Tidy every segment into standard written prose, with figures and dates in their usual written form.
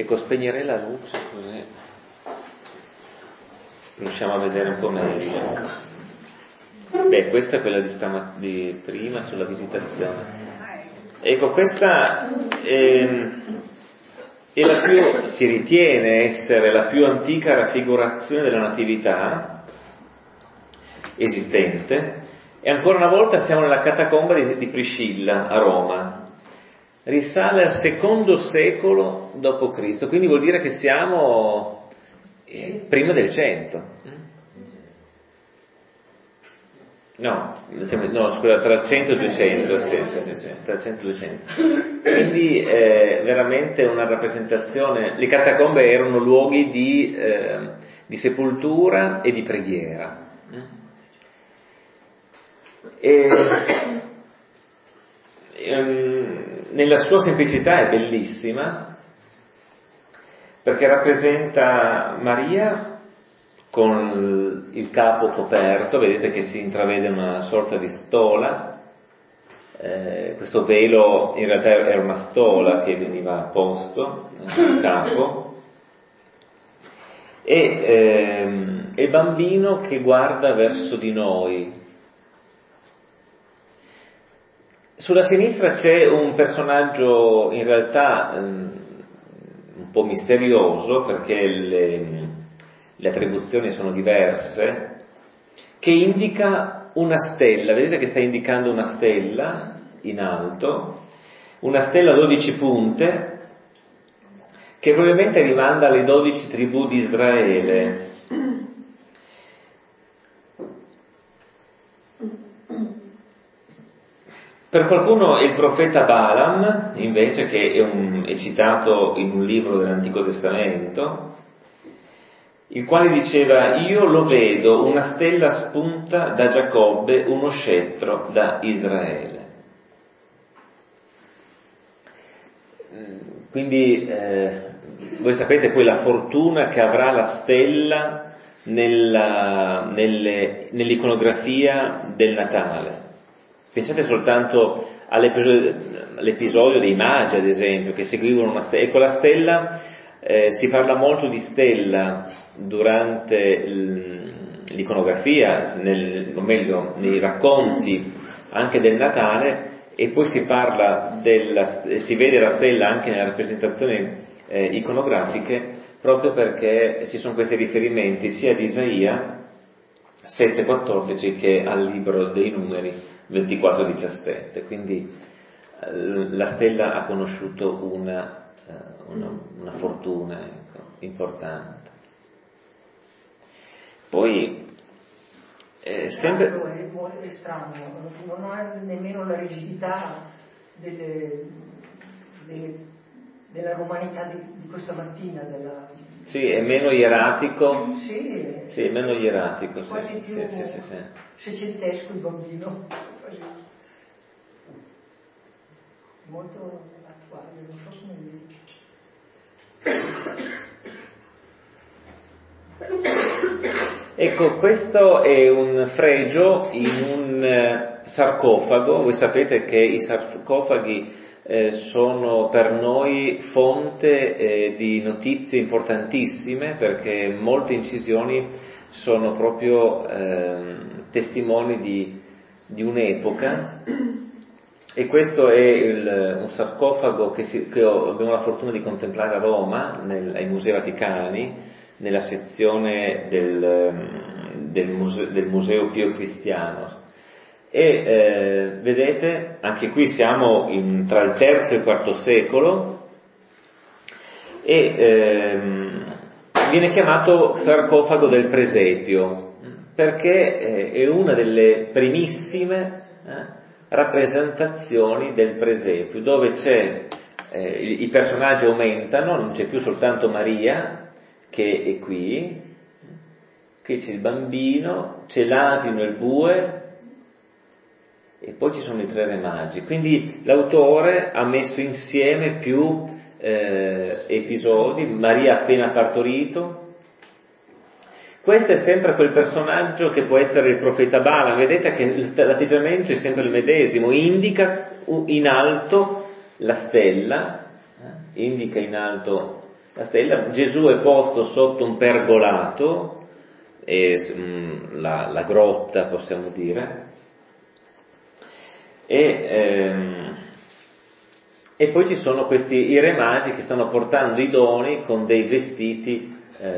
Ecco, spegnerei la luce così riusciamo a vedere un po' meglio. Questa è quella di prima sulla visitazione. Ecco, questa è la più, si ritiene essere la più antica raffigurazione della Natività esistente, e ancora una volta siamo nella catacomba di Priscilla a Roma. Risale al II secolo d.C., quindi vuol dire che siamo prima del 100. Scusa, tra 100 e 200, sì, tra 100 e 200. Quindi veramente una rappresentazione. Le catacombe erano luoghi di sepoltura e di preghiera. Nella sua semplicità è bellissima, perché rappresenta Maria con il capo coperto, vedete che si intravede una sorta di stola, questo velo in realtà era una stola che veniva posto sul capo, e il bambino che guarda verso di noi. Sulla sinistra c'è un personaggio in realtà un po' misterioso, perché le attribuzioni sono diverse, che indica una stella. Vedete che sta indicando una stella in alto, una stella a 12 punte, che probabilmente rimanda alle 12 tribù di Israele. Per qualcuno è il profeta Balaam, invece, che è citato in un libro dell'Antico Testamento, il quale diceva: io lo vedo, una stella spunta da Giacobbe, uno scettro da Israele. Quindi voi sapete poi la fortuna che avrà la stella nell'iconografia del Natale. Pensate soltanto all'episodio dei Magi, ad esempio, che seguivano una stella. Ecco, la stella, si parla molto di stella durante l'iconografia, o meglio, nei racconti anche del Natale, e poi si vede la stella anche nelle rappresentazioni iconografiche, proprio perché ci sono questi riferimenti sia ad Isaia 7,14 che al libro dei Numeri 24,17. Quindi la stella ha conosciuto una fortuna, ecco, importante. Poi sempre è molto strano, non ha nemmeno la rigidità della romanità di questa mattina. Sì, è meno ieratico. Sì, è meno ieratico, quasi più sì. secentesco il bambino. Molto attuale, non so come dire. Ecco, questo è un fregio in un sarcofago. Voi sapete che i sarcofagi sono per noi fonte di notizie importantissime, perché molte incisioni sono proprio testimoni di un'epoca. E questo è un sarcofago che abbiamo la fortuna di contemplare a Roma, ai Musei Vaticani, nella sezione del Museo Pio Cristiano. E vedete, anche qui siamo tra il III e il IV secolo, e viene chiamato sarcofago del presepio, perché è una delle primissime rappresentazioni del presepio, dove i personaggi aumentano, non c'è più soltanto Maria che è qui c'è il bambino, c'è l'asino e il bue, e poi ci sono i 3 re magi. Quindi l'autore ha messo insieme più episodi. Maria appena partorito. Questo è sempre quel personaggio che può essere il profeta Balaam. Vedete che l'atteggiamento è sempre il medesimo, indica in alto la stella, indica in alto La stella, Gesù è posto sotto un pergolato, la grotta possiamo dire, e poi ci sono questi i re magi che stanno portando i doni con dei vestiti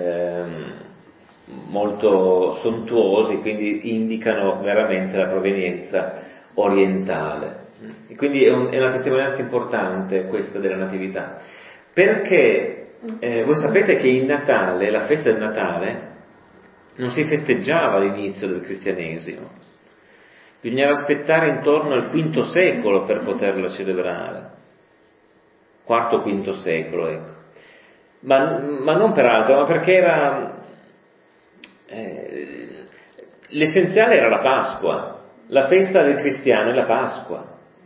molto sontuosi, quindi indicano veramente la provenienza orientale. E quindi è una testimonianza importante questa della Natività, perché voi sapete che il Natale, la festa del Natale, non si festeggiava all'inizio del cristianesimo, bisognava aspettare intorno al V secolo per poterla celebrare, IV-V secolo, ecco. Ma non per altro, ma perché l'essenziale era la Pasqua, la festa del cristiano è la Pasqua,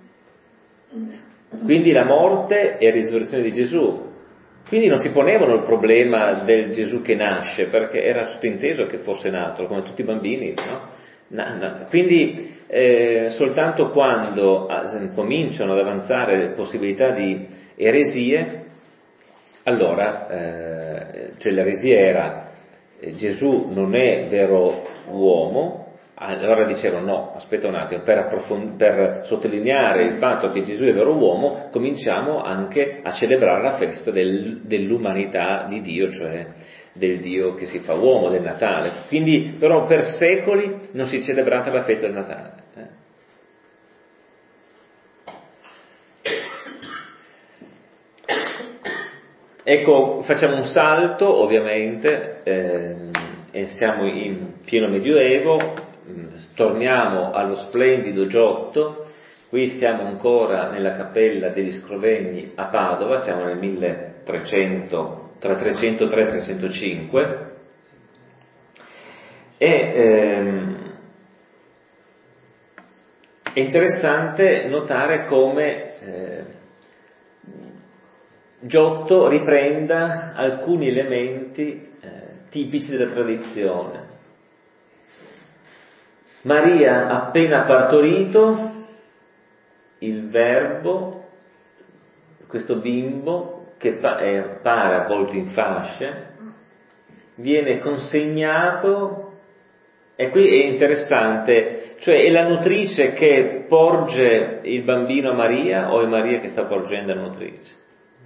quindi la morte e la risurrezione di Gesù. Quindi non si ponevano il problema del Gesù che nasce, perché era sottinteso che fosse nato, come tutti i bambini, no? Quindi soltanto quando cominciano ad avanzare possibilità di eresie, allora, cioè l'eresia era Gesù non è vero uomo, allora dicevano no, aspetta un attimo, per sottolineare il fatto che Gesù è vero uomo, cominciamo anche a celebrare la festa dell'umanità di Dio, cioè del Dio che si fa uomo, del Natale. Quindi però per secoli non si è celebrata la festa del Natale. Ecco, facciamo un salto ovviamente, e siamo in pieno Medioevo, torniamo allo splendido Giotto, qui siamo ancora nella cappella degli Scrovegni a Padova, siamo nel 1300, tra 303 e 305, e è interessante notare come Giotto riprenda alcuni elementi tipici della tradizione. Maria appena partorito, il verbo, questo bimbo che pare avvolto in fasce, viene consegnato, e qui è interessante, cioè è la nutrice che porge il bambino a Maria o è Maria che sta porgendo la nutrice?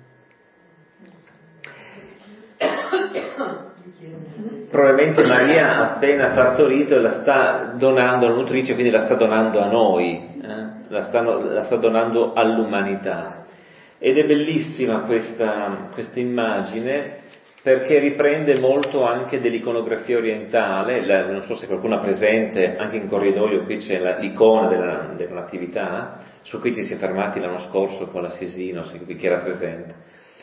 Probabilmente Maria appena partorito la sta donando alla nutrice, quindi la sta donando a noi, la sta donando all'umanità. Ed è bellissima questa immagine, perché riprende molto anche dell'iconografia orientale. Non so se qualcuno ha presente, anche in corridoio qui c'è l'icona della Natività, su cui ci si è fermati l'anno scorso con l'Assesino, se chi era presente.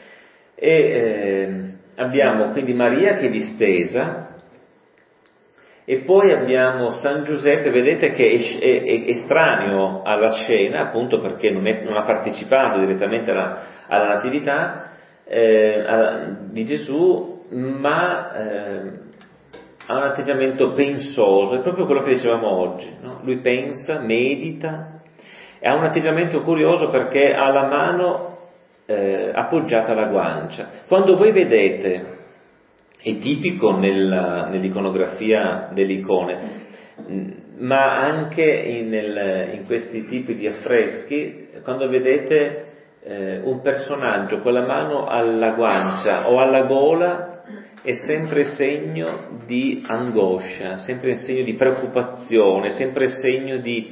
E abbiamo quindi Maria che è distesa, e poi abbiamo San Giuseppe, vedete che è estraneo alla scena, appunto perché non ha partecipato direttamente alla Natività di Gesù, ma ha un atteggiamento pensoso, è proprio quello che dicevamo oggi, no? Lui pensa, medita, e ha un atteggiamento curioso perché ha la mano appoggiata alla guancia. Quando voi vedete, è tipico nell'iconografia delle icone, ma anche in questi tipi di affreschi, quando vedete un personaggio con la mano alla guancia o alla gola, è sempre segno di angoscia, sempre segno di preoccupazione, sempre segno di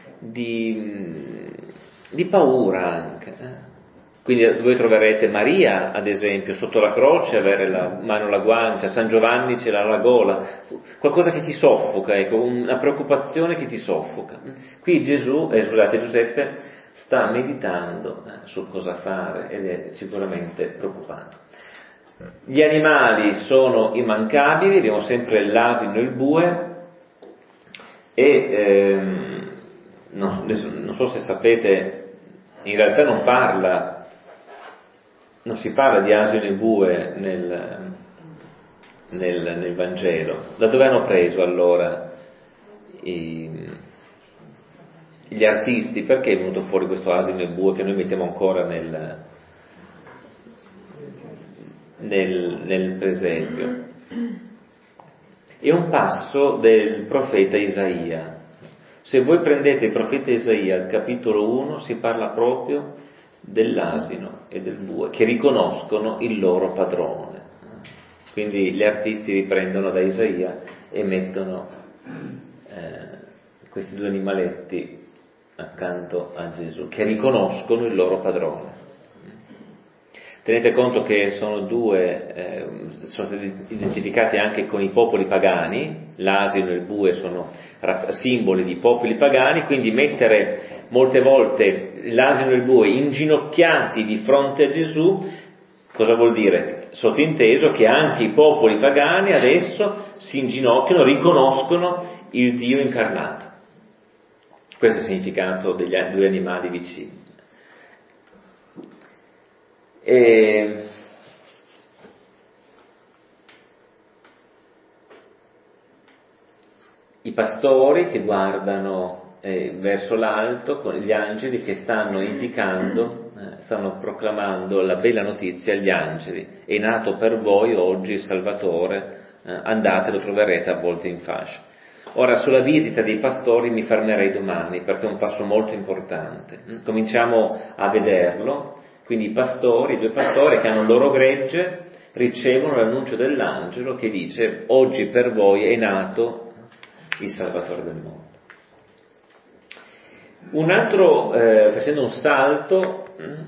paura anche. Quindi voi troverete Maria, ad esempio, sotto la croce, avere la mano alla guancia, San Giovanni ce l'ha alla gola, qualcosa che ti soffoca, ecco, una preoccupazione che ti soffoca. Qui Giuseppe sta meditando su cosa fare ed è sicuramente preoccupato. Gli animali sono immancabili, abbiamo sempre l'asino e il bue, e non so se sapete, in realtà non si parla di asino e bue nel Vangelo. Da dove hanno preso allora gli artisti? Perché è venuto fuori questo asino e bue che noi mettiamo ancora nel presepio. È un passo del profeta Isaia. Se voi prendete il profeta Isaia al capitolo 1 si parla proprio dell'asino e del bue che riconoscono il loro padrone. Quindi gli artisti riprendono da Isaia e mettono questi due animaletti accanto a Gesù che riconoscono il loro padrone. Tenete conto che sono stati identificati anche con i popoli pagani, l'asino e il bue sono simboli di popoli pagani, quindi mettere molte volte l'asino e il bue inginocchiati di fronte a Gesù, cosa vuol dire? Sottinteso che anche i popoli pagani adesso si inginocchiano, riconoscono il Dio incarnato. Questo è il significato degli due animali vicini. I pastori che guardano verso l'alto con gli angeli che stanno indicando, stanno proclamando la bella notizia agli angeli: è nato per voi oggi il Salvatore, andate, lo troverete avvolto in fascia. Ora, sulla visita dei pastori mi fermerei domani perché è un passo molto importante. Cominciamo a vederlo. Quindi i pastori, i due pastori che hanno il loro gregge ricevono l'annuncio dell'angelo che dice: oggi per voi è nato il Salvatore del mondo. Un altro, facendo un salto,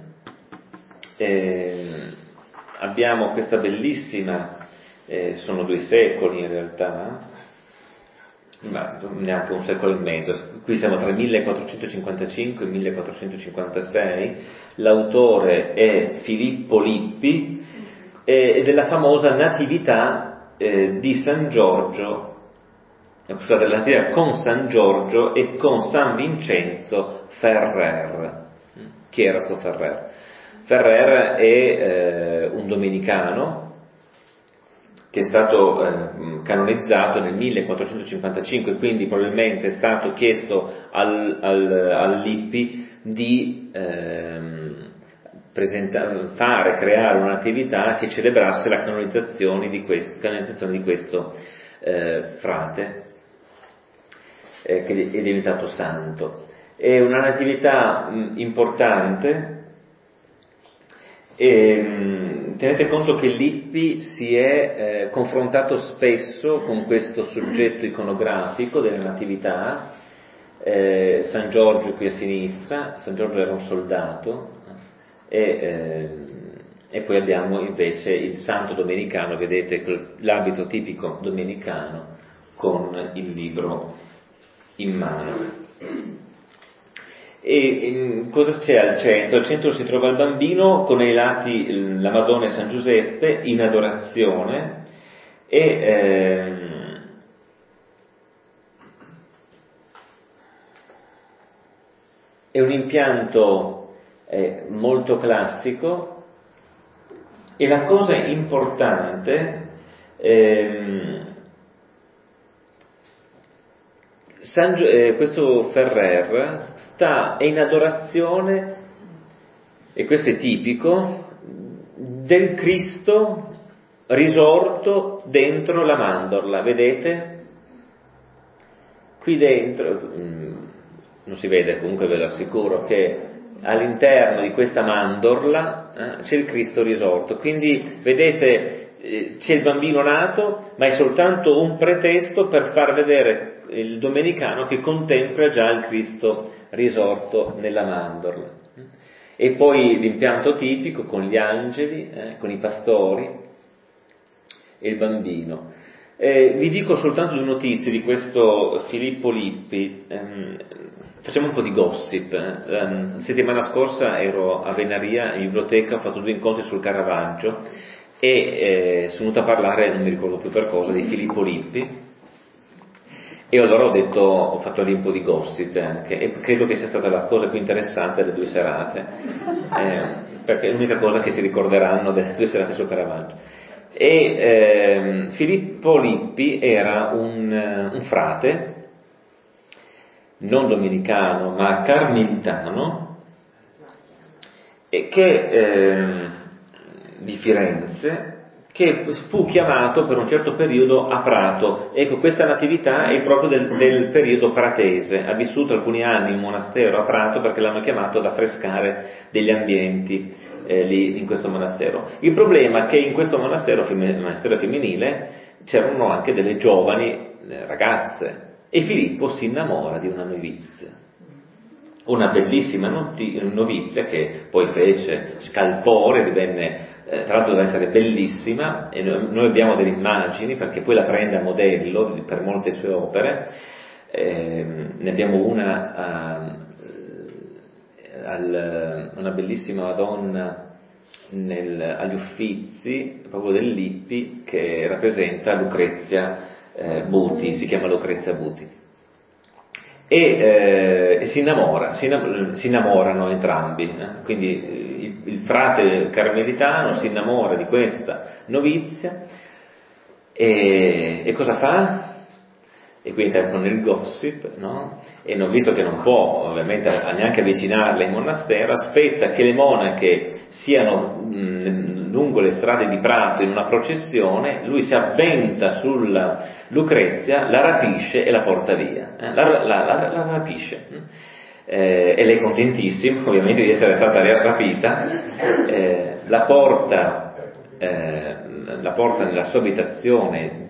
abbiamo questa bellissima, sono 2 secoli in realtà, ma neanche un secolo e mezzo, qui siamo tra il 1455 e il 1456, l'autore è Filippo Lippi, ed è la famosa natività di San Giorgio, scusate, la natività con San Giorgio e con San Vincenzo Ferrer. Chi era sto Ferrer? Ferrer è un domenicano che è stato canonizzato nel 1455, quindi probabilmente è stato chiesto al Lippi di creare un'attività che celebrasse la canonizzazione di questo frate che è diventato santo. È una natività importante. Tenete conto che Lippi si è confrontato spesso con questo soggetto iconografico della natività. San Giorgio qui a sinistra, San Giorgio era un soldato, e poi abbiamo invece il santo domenicano, vedete l'abito tipico domenicano con il libro in mano. E cosa c'è al centro? Al centro si trova il bambino con ai lati la Madonna e San Giuseppe in adorazione e è un impianto molto classico, e la cosa importante questo Ferrer è in adorazione, e questo è tipico, del Cristo risorto dentro la mandorla, vedete? Qui dentro, non si vede, comunque ve lo assicuro, che all'interno di questa mandorla c'è il Cristo risorto, quindi vedete c'è il bambino nato, ma è soltanto un pretesto per far vedere il domenicano che contempla già il Cristo risorto nella mandorla. E poi l'impianto tipico con gli angeli, con i pastori e il bambino. Vi dico soltanto 2 notizie di questo Filippo Lippi. Facciamo un po' di gossip. Settimana scorsa ero a Venaria in biblioteca, ho fatto 2 incontri sul Caravaggio e sono venuto a parlare, non mi ricordo più per cosa, di Filippo Lippi, e allora ho fatto lì un po' di gossip anche, e credo che sia stata la cosa più interessante delle 2 serate, perché è l'unica cosa che si ricorderanno delle 2 serate sul Caravaggio. E Filippo Lippi era un frate non domenicano ma carmelitano, e che di Firenze, che fu chiamato per un certo periodo a Prato. Ecco, questa natività è proprio del periodo pratese. Ha vissuto alcuni anni in monastero a Prato perché l'hanno chiamato ad affrescare degli ambienti lì in questo monastero. Il problema è che in questo monastero femminile c'erano anche delle giovani ragazze e Filippo si innamora di una novizia. Una bellissima novizia che poi fece scalpore, divenne, tra l'altro deve essere bellissima, e noi abbiamo delle immagini perché poi la prende a modello per molte sue opere, ne abbiamo una una bellissima Madonna agli Uffizi, proprio del Lippi, che rappresenta Lucrezia Buti, si chiama Lucrezia Buti. E si innamorano entrambi, quindi il frate carmelitano si innamora di questa novizia e cosa fa? E qui entrano nel gossip, no? E visto che non può ovviamente neanche avvicinarla in monastero, aspetta che le monache siano lungo le strade di Prato in una processione, lui si avventa sulla Lucrezia, la rapisce e la porta via, la rapisce. E lei contentissima ovviamente di essere stata rapita, la porta nella sua abitazione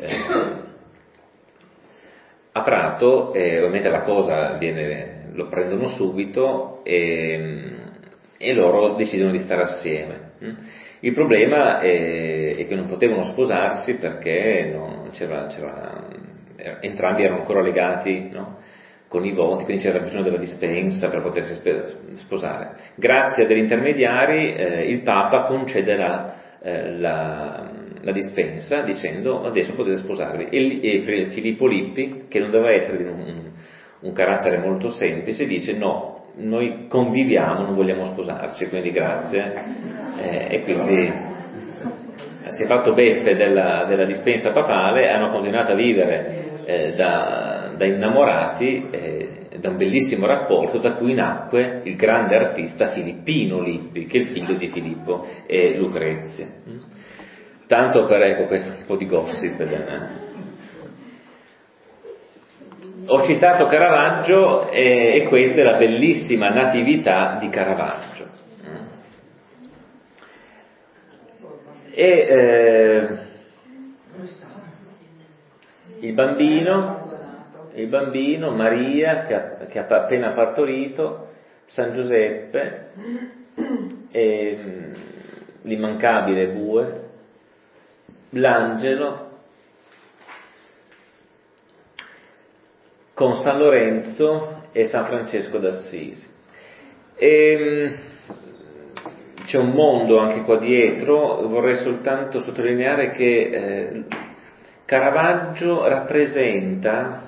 a Prato, ovviamente la cosa lo prendono subito e loro decidono di stare assieme. Il problema è che non potevano sposarsi perché entrambi erano ancora legati, no? Con i voti, quindi c'era bisogno della dispensa per potersi sposare. Grazie a degli intermediari il Papa concede la dispensa dicendo adesso potete sposarvi, e Filippo Lippi, che non doveva essere un carattere molto semplice, dice no, noi conviviamo, non vogliamo sposarci, quindi grazie, e quindi si è fatto beffe della dispensa papale, hanno continuato a vivere da innamorati, da un bellissimo rapporto da cui nacque il grande artista Filippino Lippi, che è il figlio di Filippo e Lucrezia. Tanto per questo un po' di gossip. Ho citato Caravaggio e questa è la bellissima natività di Caravaggio. Il bambino, Maria che ha appena partorito, San Giuseppe, l'immancabile Bue, l'angelo, con San Lorenzo e San Francesco d'Assisi. C'è un mondo anche qua dietro, vorrei soltanto sottolineare che Caravaggio rappresenta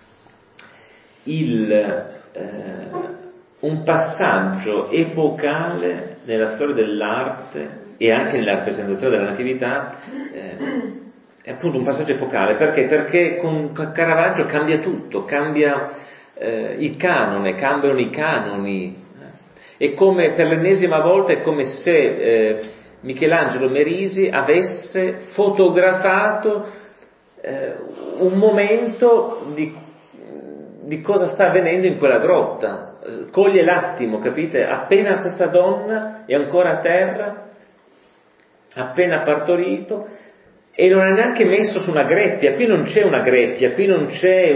un passaggio epocale nella storia dell'arte e anche nella rappresentazione della natività, è appunto un passaggio epocale. Perché con Caravaggio cambia tutto, cambia il canone, cambiano i canoni. È come, per l'ennesima volta, è come se Michelangelo Merisi avesse fotografato un momento di cosa sta avvenendo in quella grotta. Coglie l'attimo, capite? Appena questa donna è ancora a terra, appena partorito, e non è neanche messo su una greppia. Qui non c'è una greppia, qui non c'è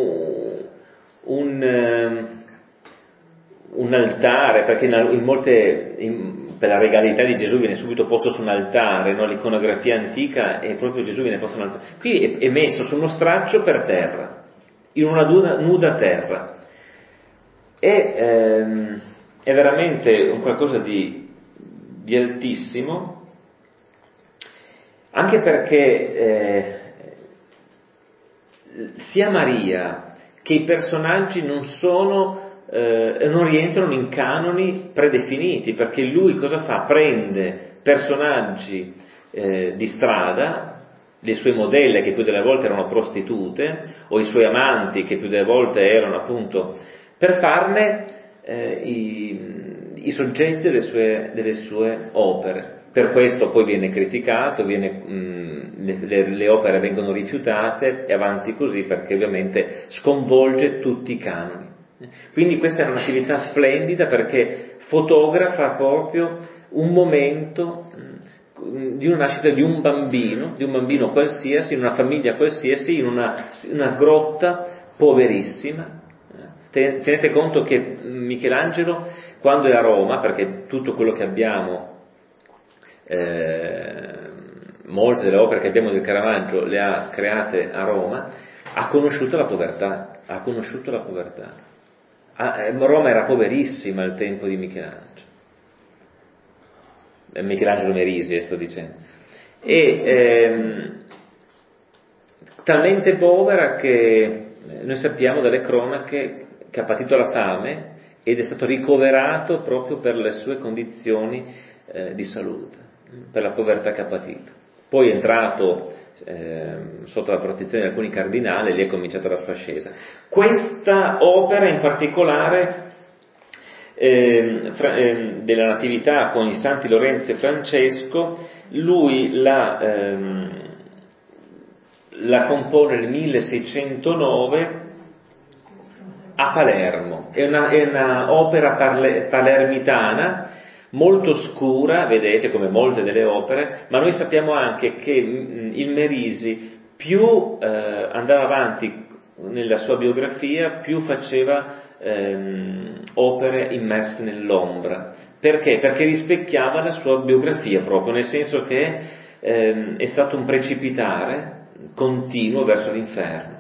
un altare, perché per la regalità di Gesù viene subito posto su un altare, no? L'iconografia antica è proprio Gesù viene posto su un altare. Qui è messo su uno straccio per terra, in una nuda terra. È veramente un qualcosa di altissimo, anche perché sia Maria che i personaggi non rientrano in canoni predefiniti, perché lui cosa fa? Prende personaggi di strada, le sue modelle che più delle volte erano prostitute, o i suoi amanti che più delle volte erano appunto, per farne i soggetti delle sue opere. Per questo poi viene criticato, le opere vengono rifiutate e avanti così, perché ovviamente sconvolge tutti i canoni. Quindi questa è un'attività splendida, perché fotografa proprio un momento di una nascita di un bambino qualsiasi, in una famiglia qualsiasi, in una grotta poverissima. Tenete conto che Michelangelo, quando è a Roma, perché tutto quello che abbiamo, molte delle opere che abbiamo del Caravaggio le ha create a Roma, ha conosciuto la povertà. Roma era poverissima al tempo di Michelangelo Merisi, sto dicendo, e talmente povera che noi sappiamo dalle cronache che ha patito la fame ed è stato ricoverato proprio per le sue condizioni di salute, per la povertà che ha patito. Poi è entrato sotto la protezione di alcuni cardinali e lì è cominciata la sua ascesa. Questa opera in particolare della Natività con i santi Lorenzo e Francesco, lui la compone nel 1609 a Palermo. È una opera palermitana molto scura, vedete, come molte delle opere, ma noi sappiamo anche che il Merisi più andava avanti nella sua biografia, più faceva opere immerse nell'ombra. Perché? Perché rispecchiava la sua biografia proprio, nel senso che è stato un precipitare continuo verso l'inferno.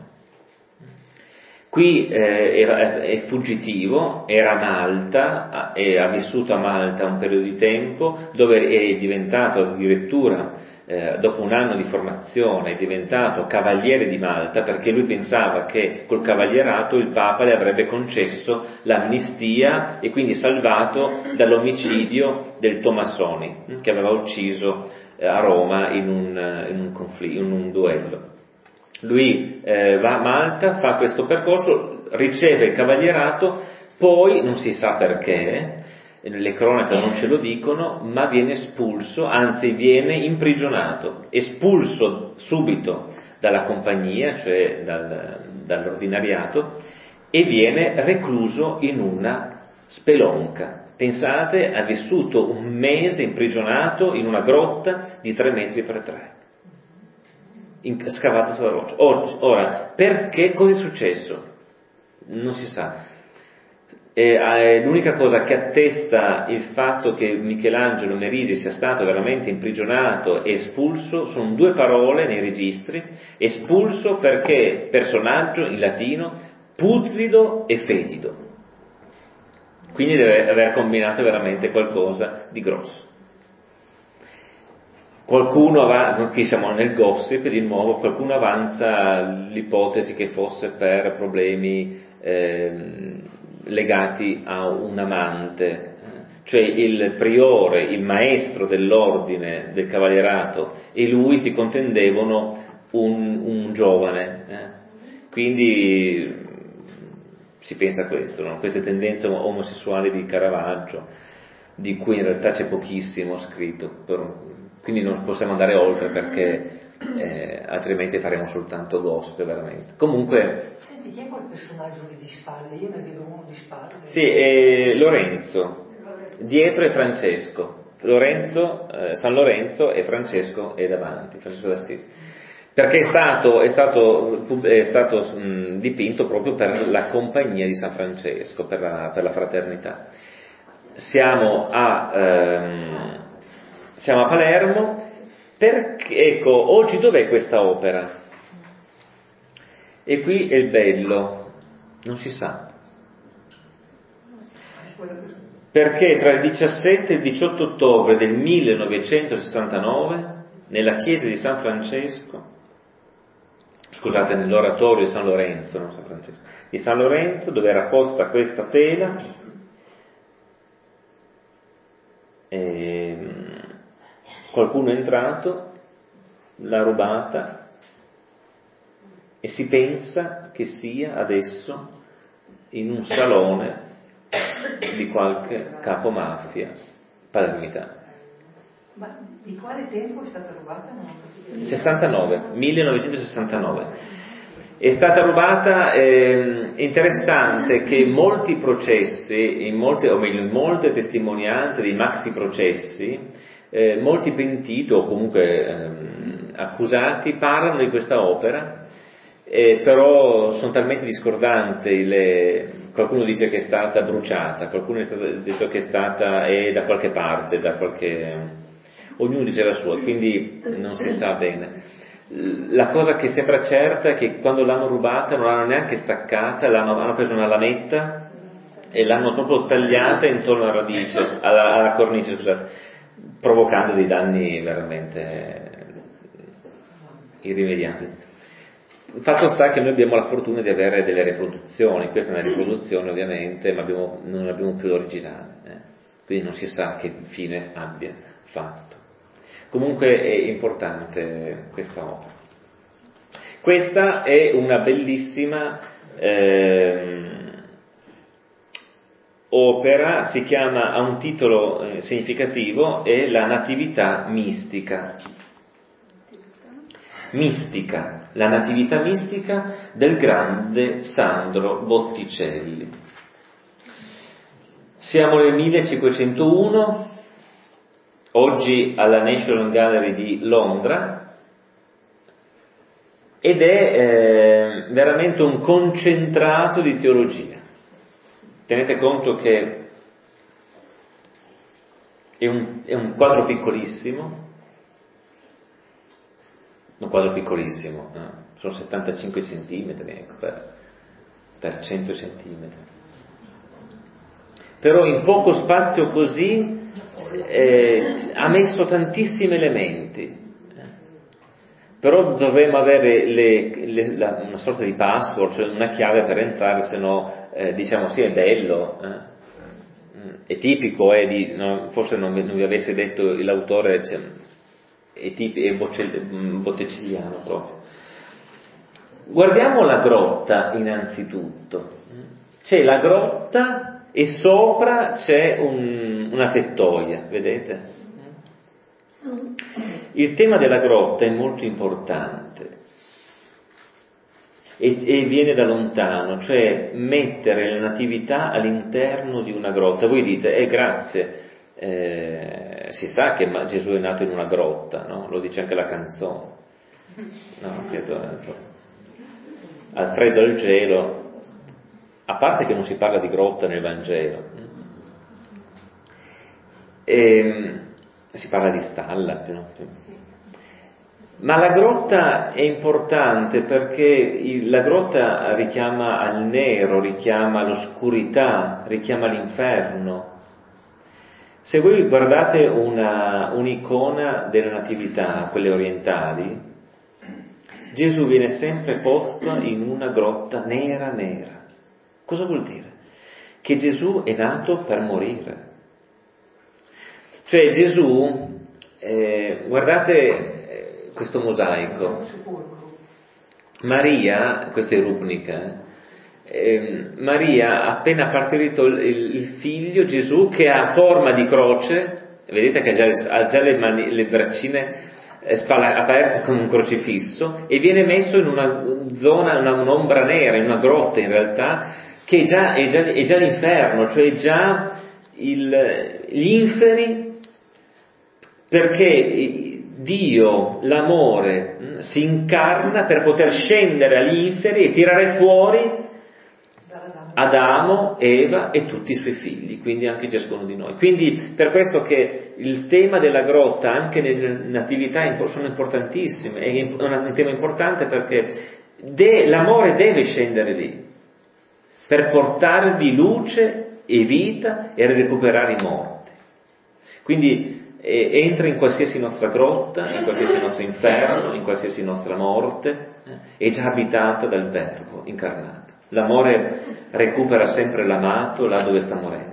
Qui è fuggitivo, era a Malta e ha vissuto a Malta un periodo di tempo, dove è diventato addirittura, dopo un anno di formazione, è diventato cavaliere di Malta, perché lui pensava che col cavalierato il Papa le avrebbe concesso l'amnistia e quindi salvato dall'omicidio del Tomassoni, che aveva ucciso a Roma in un duello. Lui va a Malta, fa questo percorso, riceve il cavalierato, poi non si sa perché, le cronache non ce lo dicono, ma viene espulso, anzi viene imprigionato, espulso subito dalla compagnia, cioè dall'ordinariato, e viene recluso in una spelonca. Pensate, ha vissuto un mese imprigionato in una grotta di 3 metri per 3. Scavata sulla roccia. Ora, perché? Cosa è successo? Non si sa. L'unica cosa che attesta il fatto che Michelangelo Merisi sia stato veramente imprigionato e espulso sono 2 parole nei registri: espulso perché personaggio in latino putrido e fetido. Quindi deve aver combinato veramente qualcosa di grosso. Qui siamo nel gossip di nuovo, qualcuno avanza l'ipotesi che fosse per problemi legati a un amante, cioè il priore, il maestro dell'ordine del cavalierato e lui si contendevano un giovane, quindi si pensa a questo, no? Queste tendenze omosessuali di Caravaggio, di cui in realtà c'è pochissimo scritto, quindi non possiamo andare oltre perché altrimenti faremo soltanto gossip veramente. Comunque, senti, chi è quel personaggio lì di spalle? Io ne vedo uno di spalle. Sì, è Lorenzo, dietro è Francesco, San Lorenzo e Francesco è davanti, Francesco d'Assisi, perché è stato dipinto proprio per la compagnia di San Francesco, per la fraternità. Siamo a Palermo, perché, ecco, oggi dov'è questa opera? E qui è il bello, non si sa. Perché tra il 17 e il 18 ottobre del 1969, nella chiesa di San Francesco, scusate, nell'oratorio di San Lorenzo, non San Francesco, di San Lorenzo, dove era posta questa tela, qualcuno è entrato, l'ha rubata e si pensa che sia adesso in un salone di qualche capomafia palermitano. Ma di quale tempo è stata rubata? 1969. È stata rubata, interessante che molti processi, in molte testimonianze dei maxi processi, molti pentiti o comunque accusati parlano di questa opera, però sono talmente discordanti, qualcuno dice che è stata bruciata, qualcuno ha detto che è da qualche parte, ognuno dice la sua, quindi non si sa bene. La cosa che sembra certa è che quando l'hanno rubata non l'hanno neanche staccata, hanno preso una lametta e l'hanno proprio tagliata intorno alla radice, alla cornice, scusate, provocando dei danni veramente irrimediabili. Il fatto sta che noi abbiamo la fortuna di avere delle riproduzioni, questa è una riproduzione ovviamente, ma non abbiamo più l'originale, quindi non si sa che fine abbia fatto. Comunque è importante questa opera. Questa è una bellissima opera, ha un titolo significativo, è la Natività mistica. La Natività mistica del grande Sandro Botticelli. Siamo nel 1501, oggi alla National Gallery di Londra, ed è veramente un concentrato di teologia. Tenete conto che è un quadro piccolissimo, sono 75 centimetri, ecco, per 100 centimetri. Però in poco spazio così ha messo tantissimi elementi, però dovremmo avere una sorta di password, cioè una chiave per entrare, se no diciamo sì, è bello, è tipico, forse non vi avesse detto l'autore, cioè, è botticelliano proprio. Guardiamo la grotta innanzitutto. C'è la grotta e sopra c'è una tettoia, vedete? Il tema della grotta è molto importante e viene da lontano, cioè mettere la natività all'interno di una grotta. Voi dite, grazie, si sa che Gesù è nato in una grotta, no? Lo dice anche la canzone, no? Al freddo al gelo, a parte che non si parla di grotta nel Vangelo, si parla di stalla, no? Ma la grotta è importante perché la grotta richiama al nero, richiama l'oscurità, richiama l'inferno. Se voi guardate un'icona della natività, quelle orientali, Gesù viene sempre posto in una grotta nera. Cosa vuol dire? Che Gesù è nato per morire. Cioè Gesù, guardate questo mosaico, Maria, questa è Rupnica, Maria ha appena partorito il figlio Gesù che ha forma di croce, vedete che ha già le braccine aperte come un crocifisso, e viene messo in una zona, un'ombra nera, in una grotta in realtà, che è già l'inferno, cioè già gli inferi, perché Dio, l'amore, si incarna per poter scendere agli inferi e tirare fuori Adamo, Eva e tutti i suoi figli, quindi anche ciascuno di noi. Quindi per questo che il tema della grotta anche nelle natività sono importantissime, è un tema importante perché l'amore deve scendere lì per portarvi luce e vita e recuperare i morti. Quindi entra in qualsiasi nostra grotta, in qualsiasi nostro inferno, in qualsiasi nostra morte, è già abitata dal Verbo incarnato. L'amore recupera sempre l'amato là dove sta morendo.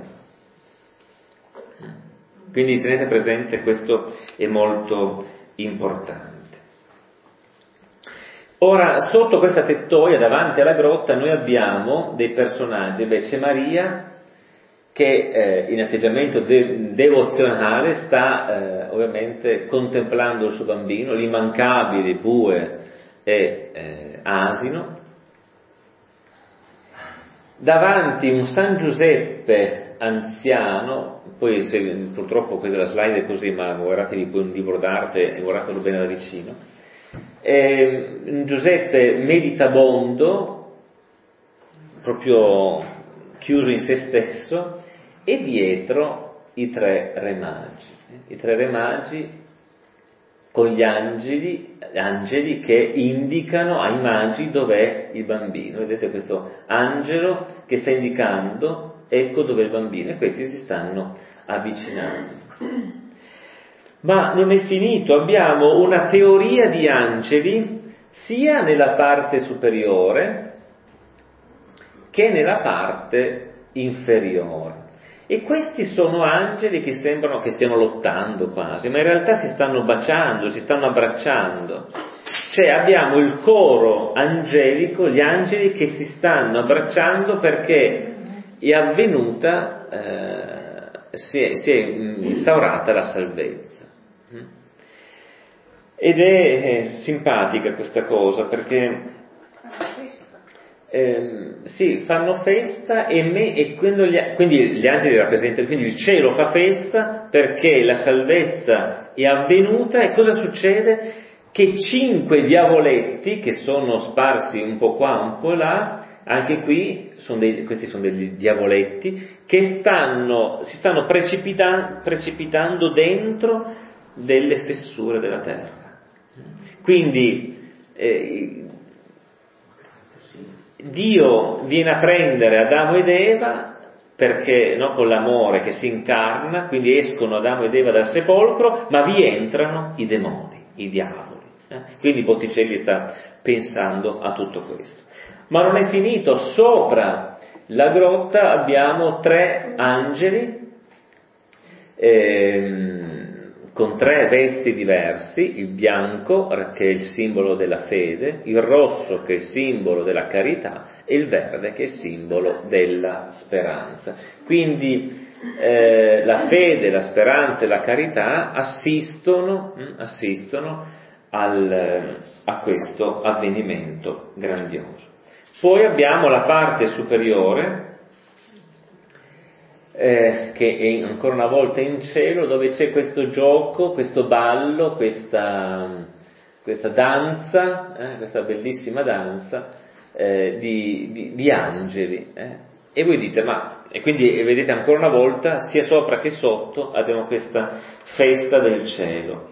Quindi tenete presente, questo è molto importante. Ora, sotto questa tettoia, davanti alla grotta, noi abbiamo dei personaggi. C'è Maria che in atteggiamento devozionale sta ovviamente contemplando il suo bambino, l'immancabile bue e asino, davanti un San Giuseppe anziano. Poi purtroppo questa è la slide è così, ma guardatevi poi un libro d'arte e guardatelo bene da vicino. Giuseppe meditabondo, proprio chiuso in se stesso, e dietro i tre re magi con gli angeli che indicano ai magi dov'è il bambino. Vedete questo angelo che sta indicando, ecco dov'è il bambino, e questi si stanno avvicinando. Ma non è finito, abbiamo una teoria di angeli sia nella parte superiore che nella parte inferiore. E questi sono angeli che sembrano che stiano lottando quasi, ma in realtà si stanno baciando, si stanno abbracciando. Cioè abbiamo il coro angelico, gli angeli che si stanno abbracciando perché è avvenuta, si è instaurata la salvezza. Ed è simpatica questa cosa perché sì, fanno festa e quindi gli angeli rappresentano, quindi il cielo fa festa perché la salvezza è avvenuta. E cosa succede? Che 5 diavoletti che sono sparsi un po' qua, un po' là, anche qui questi sono degli diavoletti che si stanno precipitando dentro delle fessure della terra. Quindi Dio viene a prendere Adamo ed Eva perché con l'amore che si incarna, quindi escono Adamo ed Eva dal sepolcro, ma vi entrano i demoni, i diavoli. Quindi Botticelli sta pensando a tutto questo. Ma non è finito, sopra la grotta abbiamo 3 angeli con 3 vesti diversi, il bianco che è il simbolo della fede, il rosso che è il simbolo della carità e il verde che è il simbolo della speranza. Quindi la fede, la speranza e la carità assistono a questo avvenimento grandioso. Poi abbiamo la parte superiore che è ancora una volta in cielo, dove c'è questo gioco, questo ballo, questa danza, questa bellissima danza di angeli. E voi dite, e quindi vedete ancora una volta, sia sopra che sotto abbiamo questa festa del cielo.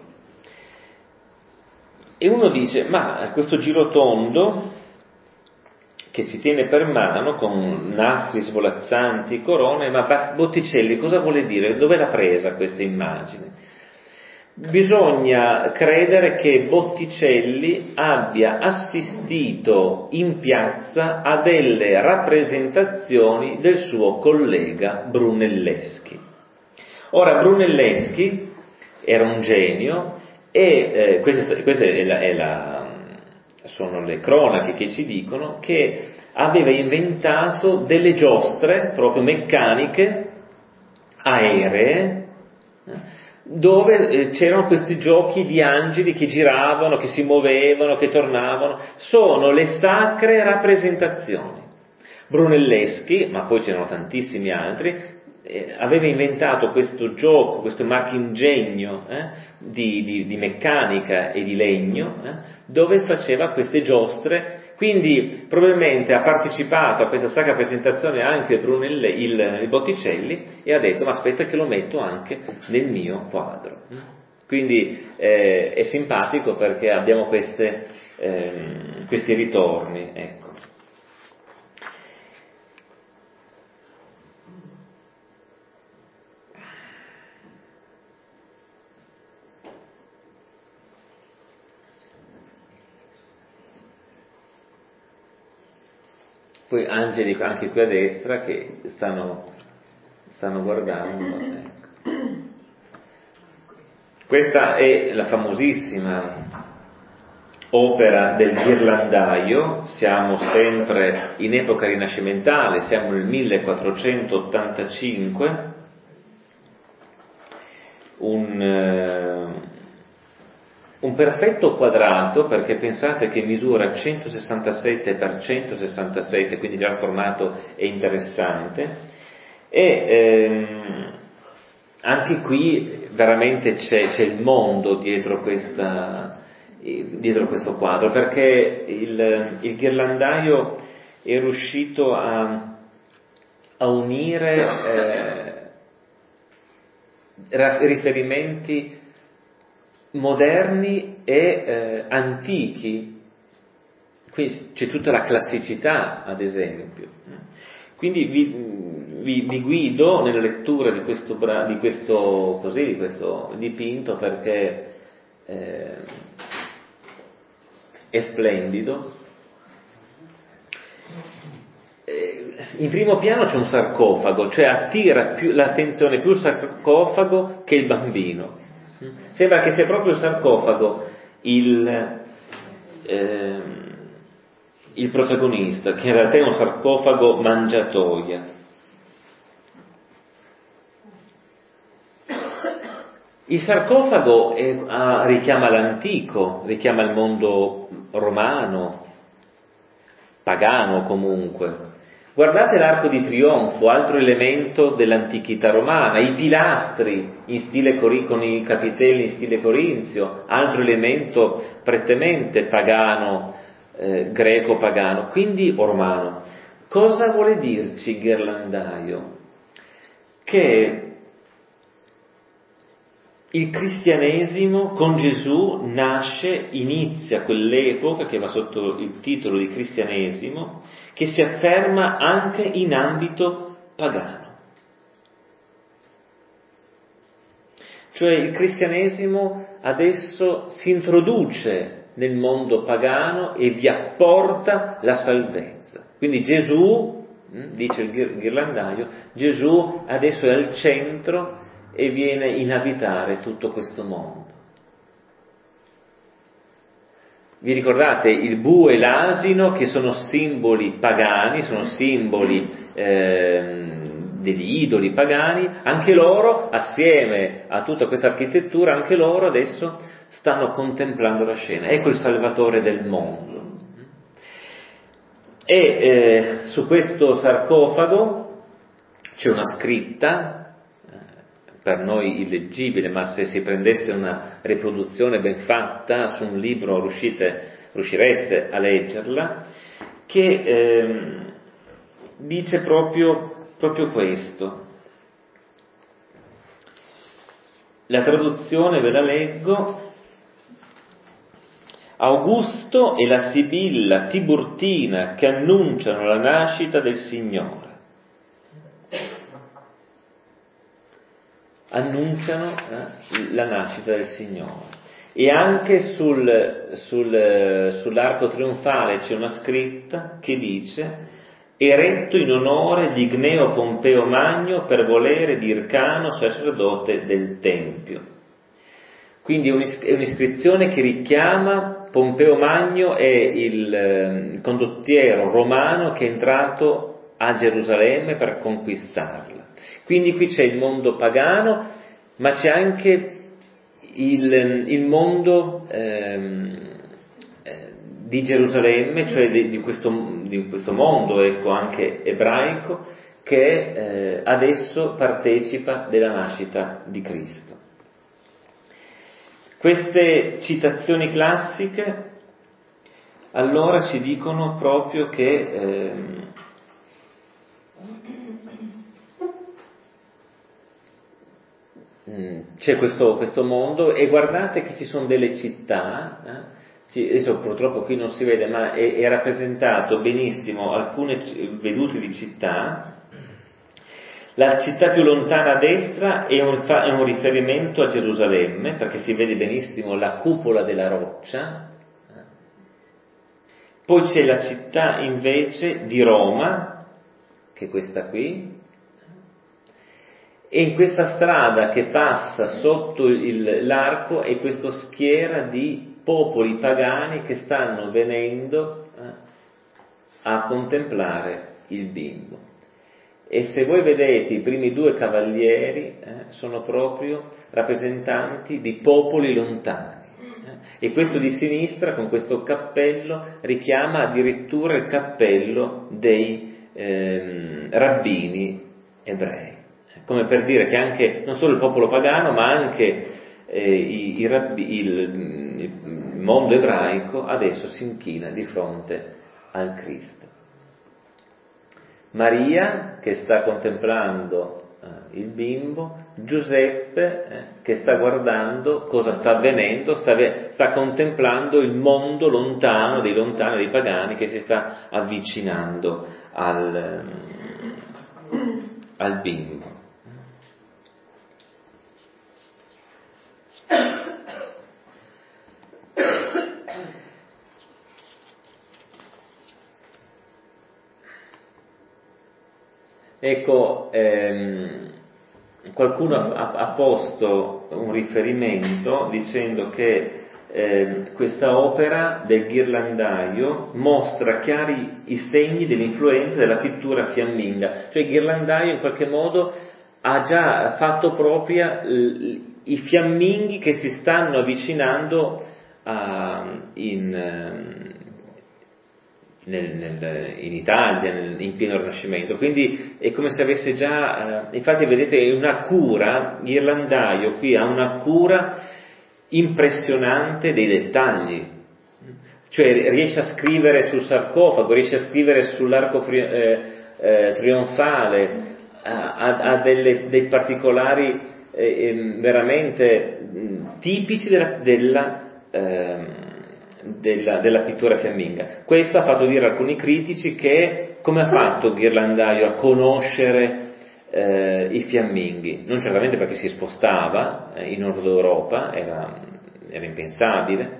E uno dice, ma questo girotondo che si tiene per mano con nastri svolazzanti, corone, ma Botticelli cosa vuole dire? Dove l'ha presa questa immagine? Bisogna credere che Botticelli abbia assistito in piazza a delle rappresentazioni del suo collega Brunelleschi. Ora, Brunelleschi era un genio e queste sono le cronache che ci dicono che aveva inventato delle giostre proprio meccaniche aeree dove c'erano questi giochi di angeli che giravano, che si muovevano, che tornavano. Sono le sacre rappresentazioni. Brunelleschi, ma poi c'erano tantissimi altri, aveva inventato questo gioco, questo marchingegno di meccanica e di legno, dove faceva queste giostre. Quindi probabilmente ha partecipato a questa sacra presentazione anche il Botticelli e ha detto, ma aspetta che lo metto anche nel mio quadro. Quindi è simpatico perché abbiamo questi ritorni, ecco. Poi angeli anche qui a destra che stanno guardando. Ecco. Questa è la famosissima opera del ghirlandaio, siamo sempre in epoca rinascimentale, siamo nel 1485, un perfetto quadrato, perché pensate che misura 167 x 167, quindi già il formato è interessante, e anche qui veramente c'è il mondo dietro questo quadro, perché il ghirlandaio è riuscito a unire riferimenti moderni e antichi, qui c'è tutta la classicità, ad esempio. Quindi vi guido nella lettura di questo dipinto, perché è splendido. In primo piano c'è un sarcofago, cioè attira l'attenzione più il sarcofago che il bambino. Sembra che sia proprio il sarcofago il protagonista, che in realtà è un sarcofago mangiatoia. Il sarcofago richiama l'antico, richiama il mondo romano, pagano comunque. Guardate l'arco di trionfo, altro elemento dell'antichità romana, i pilastri in stile con i capitelli in stile corinzio, altro elemento prettamente pagano, greco-pagano, quindi romano. Cosa vuole dirci ghirlandaio? Che il cristianesimo con Gesù inizia quell'epoca che va sotto il titolo di cristianesimo, che si afferma anche in ambito pagano. Cioè il cristianesimo adesso si introduce nel mondo pagano e vi apporta la salvezza. Quindi Gesù, dice il ghirlandaio, Gesù adesso è al centro e viene in abitare tutto questo mondo. Vi ricordate il bue e l'asino, che sono simboli pagani, sono simboli degli idoli pagani? Anche loro, assieme a tutta questa architettura, anche loro adesso stanno contemplando la scena. Ecco il Salvatore del mondo. E su questo sarcofago c'è una scritta, per noi illeggibile, ma se si prendesse una riproduzione ben fatta su un libro riuscireste a leggerla, che dice proprio questo. La traduzione ve la leggo. Augusto e la Sibilla Tiburtina che annunciano la nascita del Signore. Annunciano la nascita del Signore. E anche sull'arco trionfale c'è una scritta che dice: eretto in onore di Gneo Pompeo Magno per volere di Ircano, sacerdote del Tempio. Quindi è un'iscrizione che richiama Pompeo Magno, è il condottiero romano che è entrato a Gerusalemme per conquistarla. Quindi qui c'è il mondo pagano, ma c'è anche il mondo di Gerusalemme, cioè di questo mondo, ecco, anche ebraico, che adesso partecipa della nascita di Cristo. Queste citazioni classiche allora ci dicono proprio che c'è questo mondo, e guardate che ci sono delle città, adesso purtroppo qui non si vede, ma è rappresentato benissimo alcune vedute di città. La città più lontana a destra è un riferimento a Gerusalemme, perché si vede benissimo la cupola della roccia. Poi c'è la città invece di Roma, che è questa qui, e in questa strada che passa sotto l'arco è questa schiera di popoli pagani che stanno venendo a contemplare il bimbo. E se voi vedete i primi due cavalieri sono proprio rappresentanti di popoli lontani. E questo di sinistra, con questo cappello, richiama addirittura il cappello dei rabbini ebrei, come per dire che anche, non solo il popolo pagano, ma anche il mondo ebraico adesso si inchina di fronte al Cristo. Maria che sta contemplando il bimbo, Giuseppe che sta guardando cosa sta avvenendo, sta contemplando il mondo lontano dei pagani che si sta avvicinando al bimbo. Ecco, qualcuno ha posto un riferimento dicendo che questa opera del ghirlandaio mostra chiari i segni dell'influenza della pittura fiamminga, cioè il ghirlandaio in qualche modo ha già fatto propria i fiamminghi che si stanno avvicinando in Italia, in pieno Rinascimento, quindi è come se avesse già, infatti vedete è una cura, ghirlandaio qui ha una cura impressionante dei dettagli, cioè riesce a scrivere sul sarcofago, riesce a scrivere sull'arco trionfale, ha dei particolari veramente tipici della pittura fiamminga. Questo ha fatto dire alcuni critici che come ha fatto Ghirlandaio a conoscere i fiamminghi? Non certamente perché si spostava in Nord Europa, era impensabile,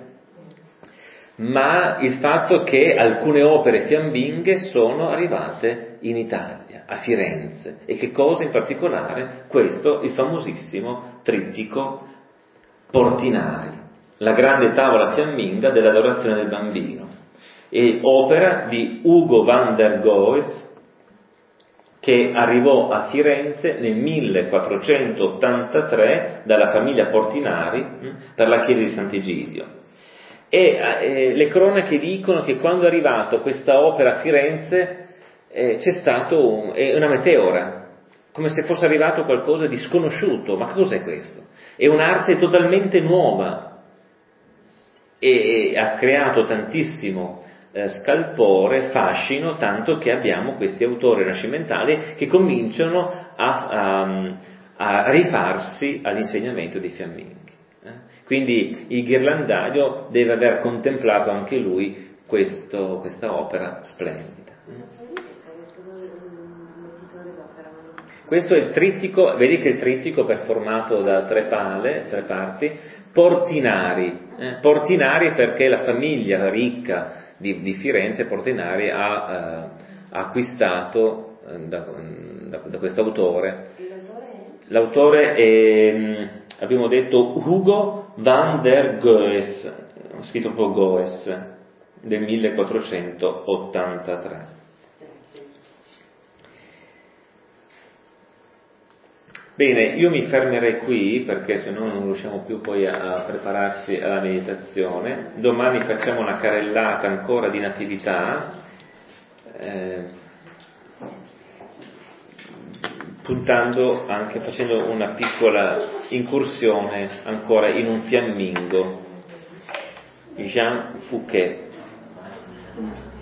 ma il fatto che alcune opere fiamminghe sono arrivate in Italia, a Firenze, e che cosa in particolare? Questo, il famosissimo trittico Portinari, la grande tavola fiamminga dell'adorazione del bambino, e opera di Ugo van der Goes, che arrivò a Firenze nel 1483 dalla famiglia Portinari per la chiesa di Sant'Egidio. E le cronache dicono che quando è arrivata questa opera a Firenze c'è stato una meteora, come se fosse arrivato qualcosa di sconosciuto. Ma cos'è questo? È un'arte totalmente nuova e ha creato tantissimo scalpore, fascino, tanto che abbiamo questi autori rinascimentali che cominciano a rifarsi all'insegnamento dei fiamminghi. Quindi il ghirlandaio deve aver contemplato anche lui questa opera splendida. Questo è il trittico, vedi che il trittico è formato da tre parti, Portinari. Portinari perché la famiglia ricca di Firenze, Portinari, ha acquistato da questo autore. L'autore è, abbiamo detto, Ugo van der Goes, scritto proprio Goes, del 1483. Bene, io mi fermerei qui perché se no non riusciamo più poi a prepararci alla meditazione. Domani facciamo una carrellata ancora di natività, puntando anche, facendo una piccola incursione ancora in un fiammingo, Jean Fouquet.